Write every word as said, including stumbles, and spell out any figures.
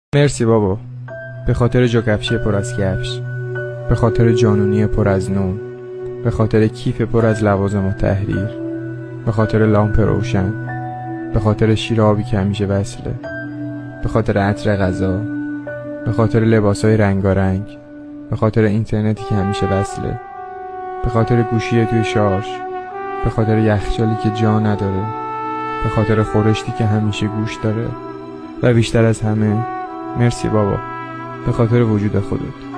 مرسی بابا، به خاطر جاکفشی پر از کفش، به خاطر جانونی پر از نون، به خاطر کیف پر از لوازم و تحریر، به خاطر لامپ روشن، به خاطر شیر آبی که همیشه وصله، به خاطر عطر غذا، به خاطر لباسای رنگارنگ، به خاطر اینترنتی که همیشه وصله، به خاطر گوشی توی شارژ، به خاطر یخچالی که جا نداره، به خاطر خورشتی که همیشه گوش داره، و بیشتر از همه مرسی بابا، به خاطر وجود خودت.